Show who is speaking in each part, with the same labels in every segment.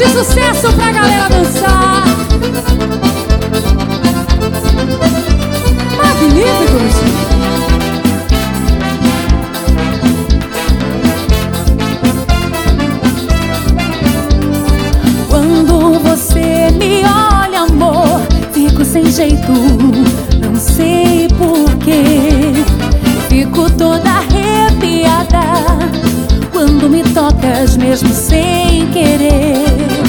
Speaker 1: de sucesso pra galera dançar. Magníficos! Quando você me olha, amor, fico sem jeito, não sei porquê. Fico toda arrepiada quando me tocas, mesmo sem querer.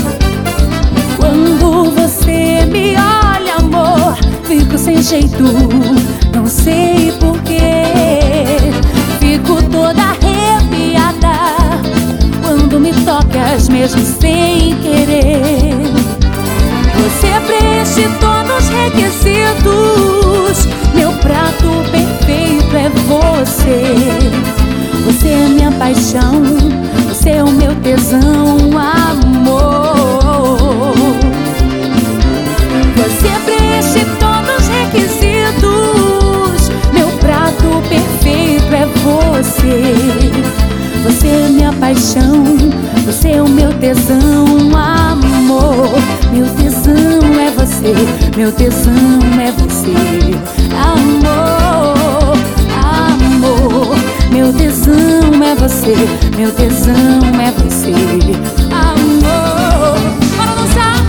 Speaker 1: Quando você me olha, amor, fico sem jeito, não sei porquê. Fico toda arrepiada quando me tocas, mesmo sem querer. Você preenche todos os requisitos, meu prato perfeito é você. Você é minha paixão, você é o meu tesão, amor. Você preenche todos os requisitos, meu prato perfeito é você. Você é minha paixão, você é o meu tesão, amor. Meu tesão é você, meu tesão é você, amor, amor. Meu tesão é você, meu tesão é você, amor. Bora dançar!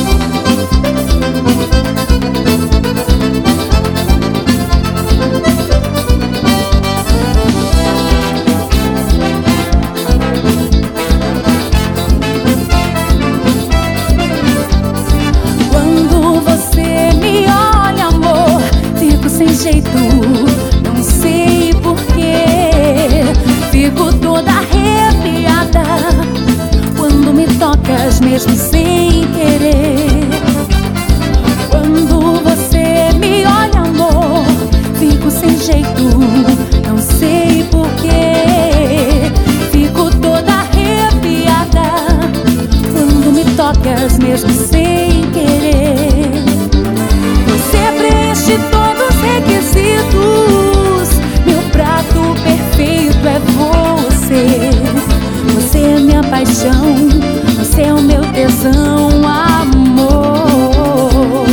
Speaker 1: Quando você me olha, amor, fico sem jeito, não sei porquê. Fico toda arrepiada quando me tocas, mesmo sem querer. Quando você me olha, amor, fico sem jeito, não sei porquê. Fico toda arrepiada quando me tocas, mesmo sem querer. Você preenche todos os requisitos, meu prato perfeito é você. Você é minha paixão, você é o meu tesão, amor.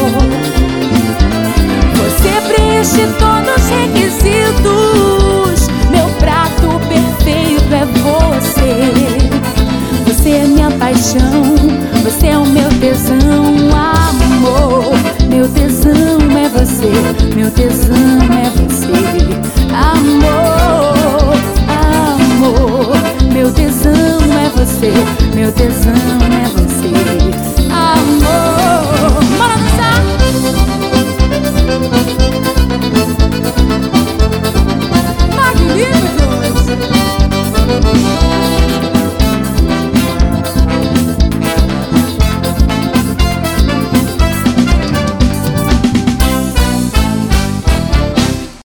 Speaker 1: Você preenche todos os requisitos, meu prato perfeito é você. Você é minha paixão, você é o meu tesão, amor. Meu tesão é você, meu tesão é você, amor, amor. Meu tesão é você, meu tesão